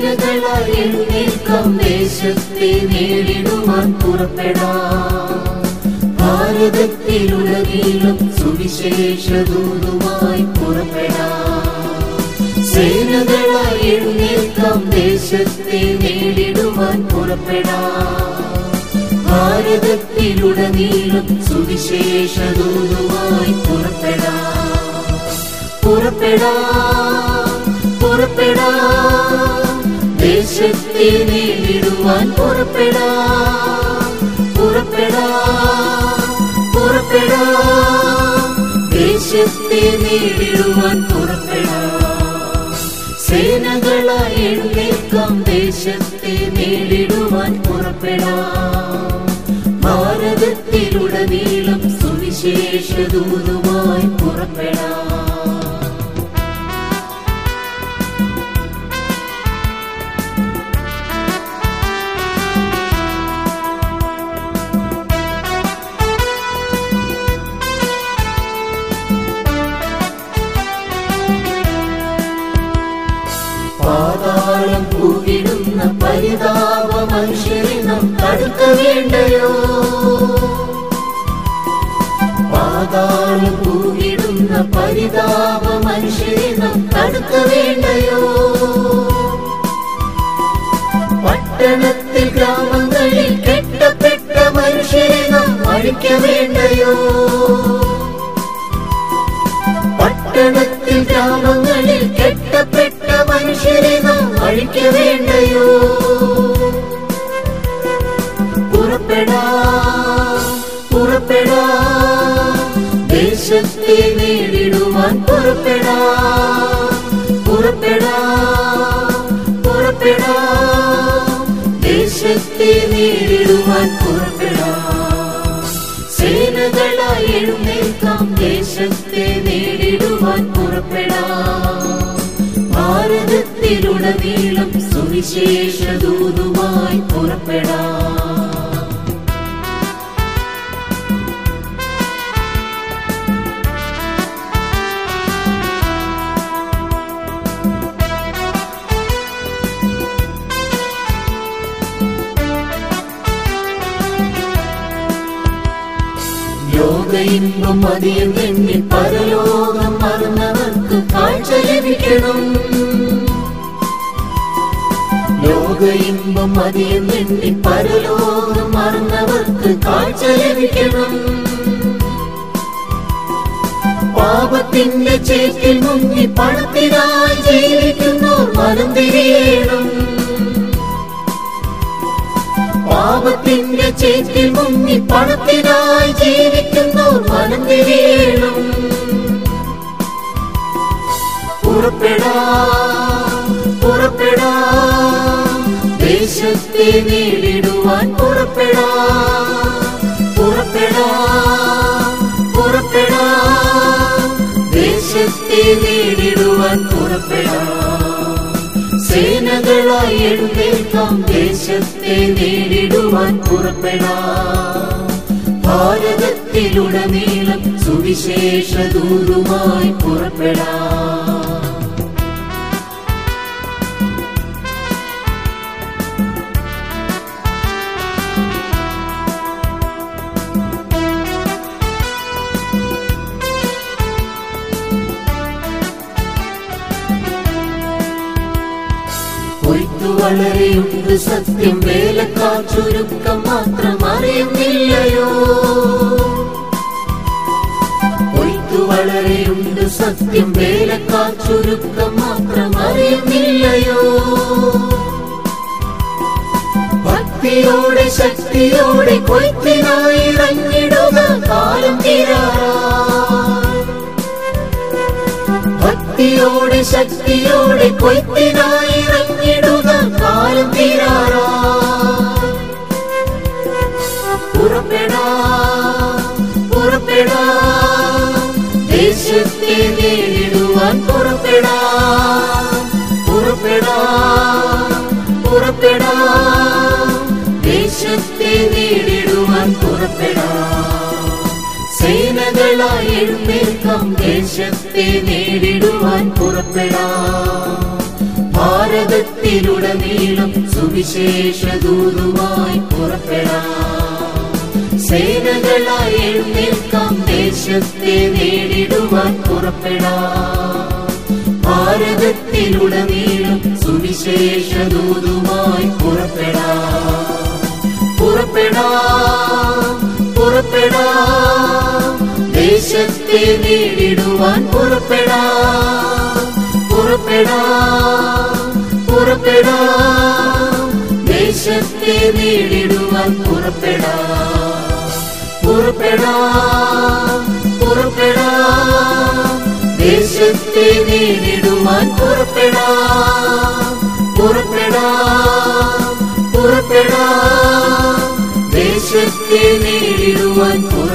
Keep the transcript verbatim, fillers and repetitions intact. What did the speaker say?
സേനകളായി എഴുന്നേൽക്കാം, ദേശത്തെ നേടിടുവാൻ പുറപ്പെടാം. ഭാരതത്തിലുടനീളം സുവിശേഷദൂതുമായി പുറപ്പെടാം. സേനകളായി എഴുന്നേൽക്കാം, ദേശത്തെ നേടിടുവാൻ പുറപ്പെടാം. ഭാരതത്തിലുടനീളം സുവിശേഷദൂതുമായി പുറപ്പെടാം. പുറപ്പെടാം, പുറപ്പെടാം, ദേശത്തെ നേടിടുവാൻ പുറപ്പെടാം. പുറപ്പെടാം, പുറപ്പെടാം, ദേശത്തെ നേടിടുവാൻ പുറപ്പെടാം. സേനകളായി എഴുന്നേൽക്കാം, ദേശത്തെ നേടിടുവാൻ പുറപ്പെടാം. ഭാരതത്തിലുടനീളം സുവിശേഷദൂതുമായി പുറപ്പെടാം. പാതാളം പൂകിടുന്ന പരിതാപ മനുഷ്യരെ നാം തടുക്ക വേണ്ടയോ? പാതാളം പൂകിടുന്ന പരിതാപ മനുഷ്യരെ നാം തടുക്ക വേണ്ടയോ? പട്ടണത്തിൽ ഗ്രാമങ്ങളിൽ കെട്ടപ്പെട്ട മനുഷ്യരെ നാം അഴിക്ക വേണ്ടയോ? പട്ടണത്തിൽ ഗ്രാമങ്ങളിൽ കെട്ടപ്പെട്ട മനുഷ്യരെ നാം അഴിക്ക വേണ്ടയോ? പുറപ്പെടാം, പുറപ്പെടാം, ദേശത്തെ നേടിടുവാൻ പുറപ്പെടാം. പുറപ്പെടാം, പുറപ്പെടാം, ദേശത്തെ നേടിടുവാൻ പുറപ്പെടാം. സേനകളായി എഴുന്നേൽക്കാം, ദേശത്തെ നേടിടുവാൻ പുറപ്പെടാം. ഭാരതത്തിലുടനീളം സുവിശേഷദൂതുമായി പുറപ്പെടാം. ലോക ഇമ്പം മതിയും എണ്ണി പരലോകം മറന്നവർക്ക് കാഴ്ച ലഭിക്കണം. ലോക ഇമ്പം മതിയും എണ്ണി പരലോകം മറന്നവർക്ക് കാഴ്ച ലഭിക്കണം. പാപത്തിന്റെ ചേറ്റിൽ മുങ്ങി പണത്തിനായി ജീവിക്കുന്നോർ മനം തിരിയണം. പാപത്തിന്റെ ചേറ്റിൽ മുങ്ങി പണത്തിനായി ജീവിക്കുന്നോർ മനം തിരിയണം. പുറപ്പെടാം, പുറപ്പെടാം, ദേശത്തെ നേടിടുവാൻ പുറപ്പെടാം. പുറപ്പെടാം, പുറപ്പെടാം, ദേശത്തെ നേടിടുവാൻ പുറപ്പെടാം. സേനകളായി എഴുന്നേൽക്കാം, ദേശത്തെ നേടിടുവാൻ പുറപ്പെടാം. ഭാരതത്തിലുടനീളം സുവിശേഷദൂതുമായി പുറപ്പെടാം. വളരെയുണ്ട് സത്യം, വേലക്കാർ ചുരുക്കം മാത്രം അറിയുന്നില്ലയോ? കൊയ്ത്തു വളരെയുണ്ട് സത്യം, വേലക്കാർ ചുരുക്കം മാത്രം അറിയുന്നില്ലയോ? ഭക്തിയോടെ ശക്തിയോടെ കൊയ്ത്തിനായി ഇറങ്ങിടുക, കാലം തീരാറായി. ഭക്തിയോടെ ശക്തിയോടെ കൊയ്ത്തിനായി ഇറങ്ങിടുക, കാലം തീരാറായി. പുറപ്പെടാം, പുറപ്പെടാം, ദേശത്തെ നേടിടുവാൻ പുറപ്പെടാം. പുറപ്പെടാം, പുറപ്പെടാം, ദേശത്തെ നേടിടുവാൻ പുറപ്പെടാം. സേനകളായി എഴുന്നേൽക്കാം, ദേശത്തെ നേടിടുവാൻ പുറപ്പെടാം. ഭാരതത്തിൽ ഭാരതത്തിലുടനീളം സുവിശേഷ ദൂതുമായി പുറപ്പെടാം. സേനകളായി എഴുന്നേൽക്കാം, ദേശത്തെ നേടിടുവാൻ പുറപ്പെടാം. ഭാരതത്തിലുടനീളം സുവിശേഷ ദൂതുമായി പുറപ്പെടാം. പുറപ്പെടാം പുറപ്പെടാം ദേശത്തെ നേടിടുവാൻ പുറപ്പെടാം. പുറപ്പെടാം പുറപ്പെടാം ദേശത്തെ നേടിടുവാൻ പുറപ്പെടാം. പുറപ്പെടാം പുറപ്പെടാം ദേശത്തെ നേടിടുവാൻ പുറപ്പെടാം. പുറപ്പെടാം പുറപ്പെടാം ദേശത്തെ നേടിടുവാൻ